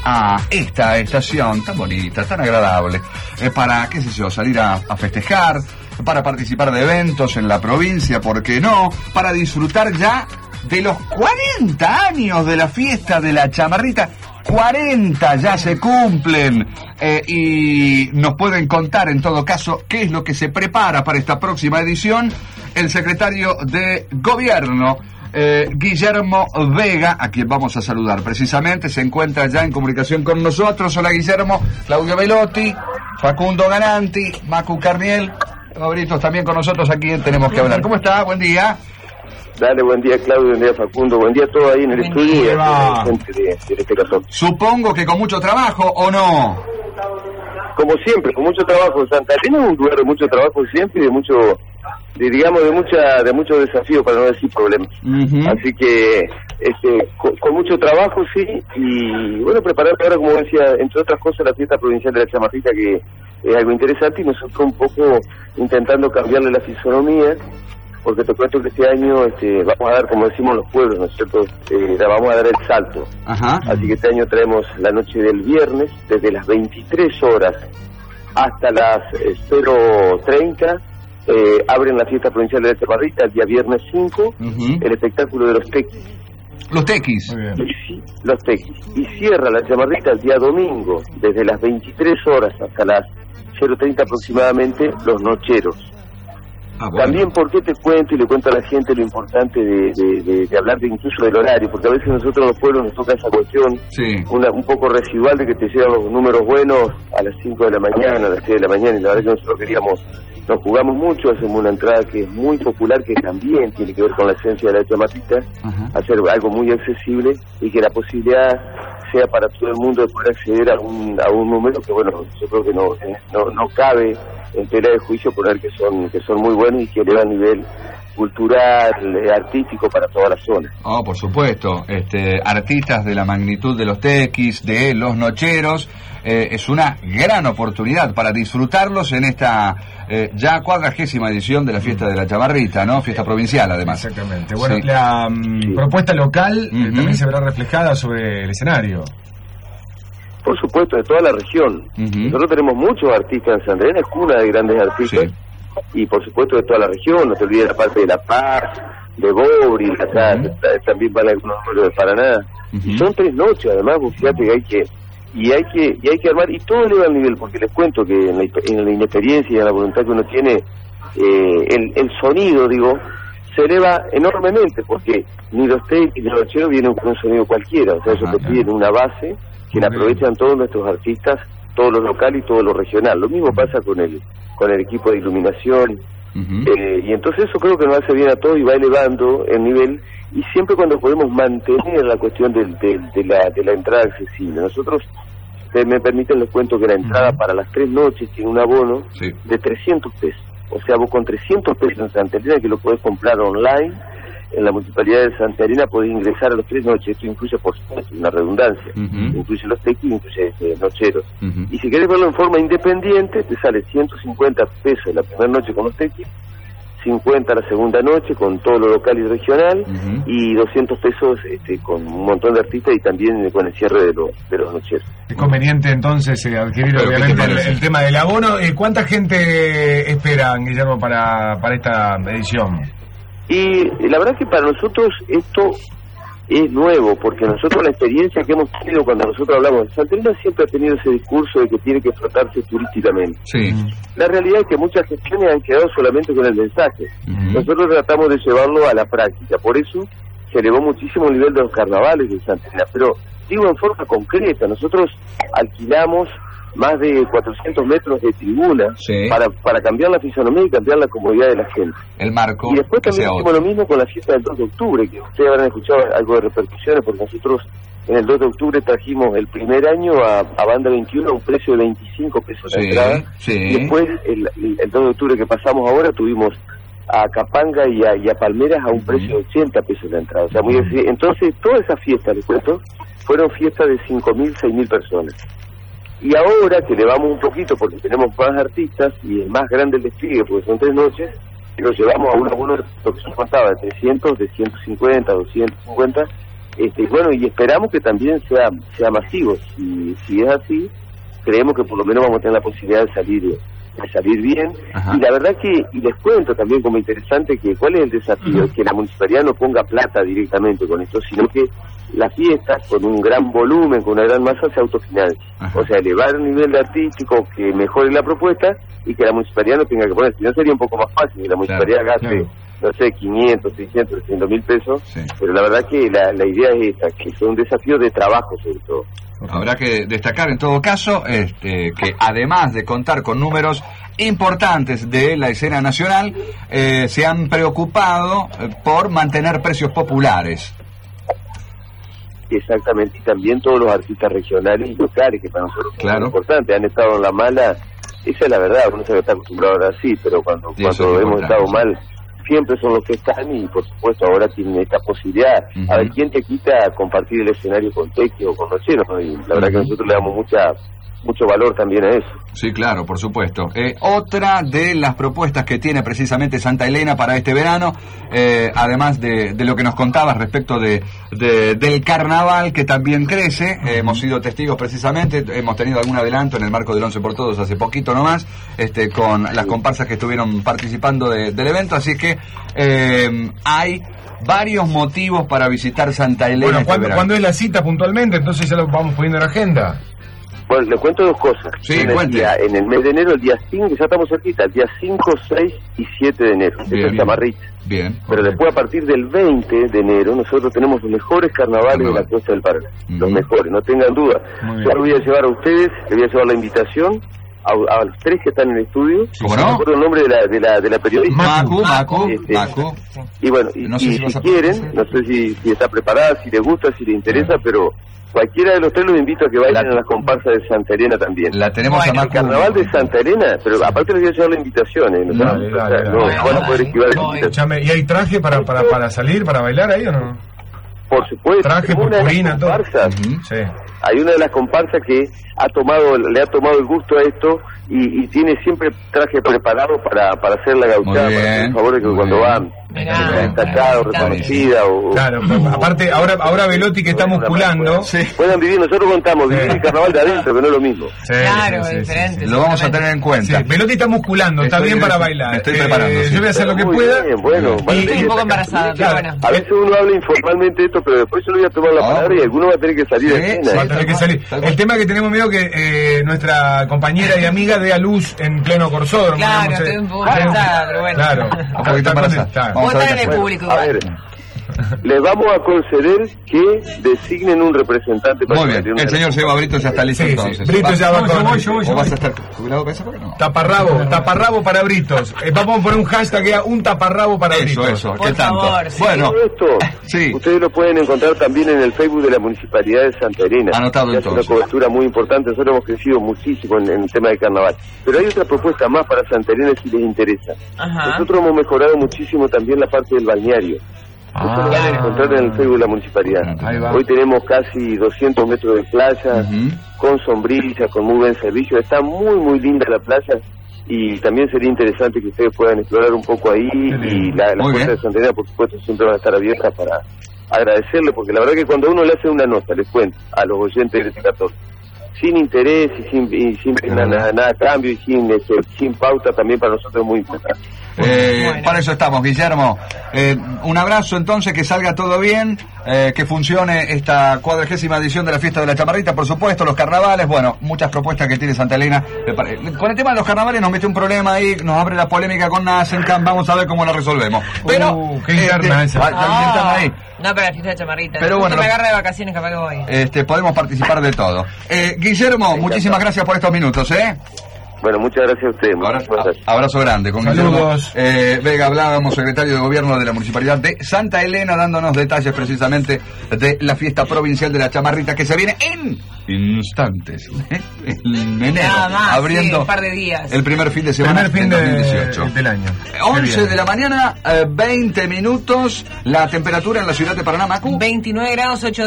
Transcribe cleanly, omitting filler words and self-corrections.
a esta estación tan bonita, tan agradable, para, qué sé yo, salir a festejar, para participar de eventos en la provincia, ¿por qué no? Para disfrutar ya de los 40 años de la fiesta de la Chamarrita. 40 ya se cumplen, y nos pueden contar en todo caso qué es lo que se prepara para esta próxima edición el secretario de Gobierno, Guillermo Vega, a quien vamos a saludar precisamente. Se encuentra ya en comunicación con nosotros. Hola Guillermo. Claudio Velotti, Facundo Gananti, Macu Carniel, Robritos también con nosotros aquí en Tenemos que Hablar. ¿Cómo está? Buen día. Dale, buen día Claudio, buen día Facundo, buen día a todos ahí en el estudio y a gente de este caso. Supongo que con mucho trabajo, ¿o no? Como siempre, con mucho trabajo. Santa Elena es un lugar de mucho trabajo siempre y de mucho, de mucho desafío, para no decir problemas. Así que con mucho trabajo, sí, y bueno, preparando ahora, como decía, entre otras cosas, la fiesta provincial de la Chamarrita, que es algo interesante, y nosotros un poco intentando cambiarle la fisonomía, porque te cuento que este año vamos a dar, como decimos los pueblos, ¿no es cierto?, vamos a dar el salto. Ajá. Así que este año traemos la noche del viernes, desde las 23 horas hasta las 0:30, abren la fiesta provincial de la Chamarrita el día viernes 5, el espectáculo de los tequis. Los tequis. Sí, los tequis. Y cierra la Chamarrita el día domingo, desde las 23 horas hasta las 0:30 aproximadamente, los nocheros. Bueno. También, ¿por qué te cuento y le cuento a la gente lo importante de hablar incluso del horario? Porque a veces nosotros en los pueblos nos toca esa cuestión, sí, un poco residual, de que te llegan los números buenos a las 5 de la mañana, a las 6 de la mañana, y la verdad que nosotros nos jugamos mucho, hacemos una entrada que es muy popular, que también tiene que ver con la esencia de la Chamarrita, hacer algo muy accesible y que la posibilidad sea para todo el mundo de poder acceder a un número que, bueno, yo creo que no cabe en tela de juicio poner que son muy buenos y que elevan nivel cultural, artístico para toda la zona. Oh, por supuesto, artistas de la magnitud de los tequis, de los nocheros, es una gran oportunidad para disfrutarlos en esta ya 40ª edición de la fiesta de la Chamarrita, ¿no? Fiesta provincial, además. Exactamente. Bueno, sí. La propuesta local también se verá reflejada sobre el escenario. Por supuesto, de toda la región. Nosotros tenemos muchos artistas en Santa Elena, es cuna de grandes artistas, sí, y por supuesto de toda la región. No te olvides la parte de La Paz, de Bobril, acá también van algunos números de Paraná. Y son 3 noches, además, vos fíjate que hay que armar, y todo eleva el nivel, porque les cuento que en la inexperiencia y en la voluntad que uno tiene, el sonido, se eleva enormemente, porque ni los tequis ni los nocheros vienen con un sonido cualquiera. O sea, ellos te piden una base que la aprovechan todos nuestros artistas, todo lo local y todo lo regional. Lo mismo pasa con el equipo de iluminación, y entonces eso creo que nos hace bien a todos y va elevando el nivel, y siempre cuando podemos mantener la cuestión de la entrada accesible. Nosotros, me permiten, les cuento que la entrada para las 3 noches tiene un abono de 300 pesos. O sea, vos con 300 pesos en Santa Elena, que lo podés comprar online en la Municipalidad de Santa Elena, podés ingresar a los 3 noches. Esto incluye, por supuesto, una redundancia, incluye los tequis, incluye nocheros. Y si querés verlo en forma independiente, te sale 150 pesos la primera noche con los tequis, 50 la segunda noche con todo lo local y regional, y 200 pesos con un montón de artistas y también con el cierre de los nocheros. Es conveniente entonces adquirir obviamente el tema del abono. ¿Cuánta gente esperan, Guillermo, para esta edición? Y la verdad que para nosotros esto es nuevo, porque nosotros, la experiencia que hemos tenido cuando nosotros hablamos de Santa Elena, siempre ha tenido ese discurso de que tiene que explotarse turísticamente. Sí. La realidad es que muchas gestiones han quedado solamente con el mensaje. Nosotros tratamos de llevarlo a la práctica, por eso se elevó muchísimo el nivel de los carnavales de Santa Elena, pero digo en forma concreta, nosotros alquilamos más de 400 metros de tribuna para cambiar la fisonomía y cambiar la comodidad de la gente. El marco. Y después también hicimos lo mismo con la fiesta del 2 de octubre, que ustedes habrán escuchado algo de repercusiones, porque nosotros en el 2 de octubre trajimos el primer año a Banda 21 a un precio de 25 pesos la entrada. Y después, el 2 de octubre que pasamos ahora, tuvimos a Capanga y a Palmeras a un precio de 80 pesos la entrada. O sea, entonces, todas esas fiestas, les cuento, fueron fiestas de 5.000, 6.000 personas. Y ahora que elevamos un poquito porque tenemos más artistas y es más grande el despliegue, porque son 3 noches, y lo llevamos a un abono, lo que se contaba, de 300, de 150, 250, Bueno, y esperamos que también sea masivo. Si es así, creemos que por lo menos vamos a tener la posibilidad de salir bien. Ajá. Y la verdad y les cuento también como interesante que cuál es el desafío, que la municipalidad no ponga plata directamente con esto, sino que la fiesta, con un gran volumen, con una gran masa, se autofinancia. O sea, elevar el nivel de artístico, que mejore la propuesta y que la municipalidad no tenga que poner. Si no, sería un poco más fácil que la municipalidad gaste, no sé, 500, 600, 300 mil pesos, pero la verdad que la idea es esta, que es un desafío de trabajo sobre todo. Habrá que destacar en todo caso que además de contar con números importantes de la escena nacional, se han preocupado por mantener precios populares. Exactamente, y también todos los artistas regionales y locales, que para nosotros es muy importante, han estado en la mala, esa es la verdad, uno se está acostumbrado ahora sí, pero cuando hemos estado mal, siempre son los que están y por supuesto ahora tienen esta posibilidad. A ver, ¿quién te quita compartir el escenario con Tequio o con Rocero? ¿No? Y la verdad que nosotros le damos mucho valor también a eso. Sí, claro, por supuesto. Otra de las propuestas que tiene precisamente Santa Elena para este verano, además de lo que nos contabas respecto del carnaval, que también crece, hemos sido testigos precisamente, hemos tenido algún adelanto en el marco del 11 por Todos hace poquito nomás, con las comparsas que estuvieron participando del evento, así que hay varios motivos para visitar Santa Elena. Bueno, ¿cuándo es la cita puntualmente? Entonces ya lo vamos poniendo en la agenda. Bueno, le cuento dos cosas. Sí, en el mes de enero, el día 5, ya estamos cerquita, el día 5, 6 y 7 de enero. Es el Chamarrita. Bien. Pero después, a partir del 20 de enero, nosotros tenemos los mejores carnavales de la Costa del Paraná. Los mejores, no tengan duda. Yo los voy a llevar a ustedes, les voy a llevar la invitación a los tres que están en el estudio. ¿Cómo no? No me acuerdo el nombre de la periodista. Macu. Y bueno, no sé si quieren, no sé si está preparada, si les gusta, si les interesa, pero cualquiera de los tres los invito a que vayan a las comparsas de Santa Elena también. La tenemos a Macu. El carnaval de Santa Elena, pero aparte les voy a llevar la invitación, no van a poder esquivar la invitación. ¿Y hay traje para salir, para bailar ahí o no? Por supuesto. Traje, purpurina, todo. Hay una de las comparsas que le ha tomado el gusto a esto y tiene siempre traje preparado para hacer la gauchada, para hacer el favor de que cuando van destacado, reconocida Claro, aparte ahora Velotti que está musculando puedan vivir, nosotros contamos vivir el carnaval de adentro, que no es lo mismo. Diferente. Lo vamos a tener en cuenta. Velotti está musculando, está bien para bailar. Estoy preparando. Yo voy a hacer lo que pueda. Y un poco embarazada, pero bueno. A veces uno habla informalmente esto, pero después yo le voy a tomar la palabra y alguno va a tener que salir de escena. Va a tener que salir. El tema es que tenemos miedo que nuestra compañera y amiga dé a luz en pleno corsódromo. Claro, estoy un poco embarazada, pero bueno. Claro, un poquito embarazada. Votar en el público igual. A ver, les vamos a conceder que designen un representante para... Muy bien, el señor Seba Brito ya está listo entonces. Brito ya va con... ¿O vas a estar jubilado para eso? No. Taparrabo para Britos. Vamos a poner un hashtag que era un taparrabo para Britos. Eso, por ¿qué tanto? Favor, sí. Bueno, esto, ustedes lo pueden encontrar también en el Facebook de la Municipalidad de Santa Elena. Anotado entonces. Es una cobertura muy importante, nosotros hemos crecido muchísimo en el tema del carnaval. Pero hay otra propuesta más para Santa Elena si les interesa. Nosotros hemos mejorado muchísimo también la parte del balneario. Eso lo van a encontrar en el Facebook de la Municipalidad. Hoy tenemos casi 200 metros de playa, con sombrillas, con muy buen servicio. Está muy linda la playa y también sería interesante que ustedes puedan explorar un poco ahí. Y las puertas de Santa Elena, por supuesto, siempre van a estar abiertas para agradecerle, porque la verdad que cuando uno le hace una nota, les cuento, a los oyentes de T14, sin interés y sin nada a cambio y sin pauta, también para nosotros es muy importante. Para eso estamos, Guillermo. Un abrazo entonces, que salga todo bien, que funcione esta 40ª edición de la Fiesta de la Chamarrita, por supuesto, los carnavales, bueno, muchas propuestas que tiene Santa Elena. Con el tema de los carnavales nos mete un problema ahí, nos abre la polémica con Nasenkamp, vamos a ver cómo la resolvemos. Pero qué interna esa. Ahí. No, pero la Fiesta de Chamarrita. Pero bueno, me agarra de vacaciones, capaz que voy. Podemos participar de todo. Guillermo, muchísimas gracias por estos minutos, Bueno, muchas gracias a ustedes. Abrazo grande. Con saludos. Guillermo Vega hablábamos, secretario de Gobierno de la Municipalidad de Santa Elena, dándonos detalles precisamente de la fiesta provincial de la Chamarrita que se viene en instantes, en enero, abriendo un par de días. El primer fin de semana del 2018. Del año. 11 de la mañana, 20 minutos, la temperatura en la ciudad de Paraná, Macu. 29 grados, 8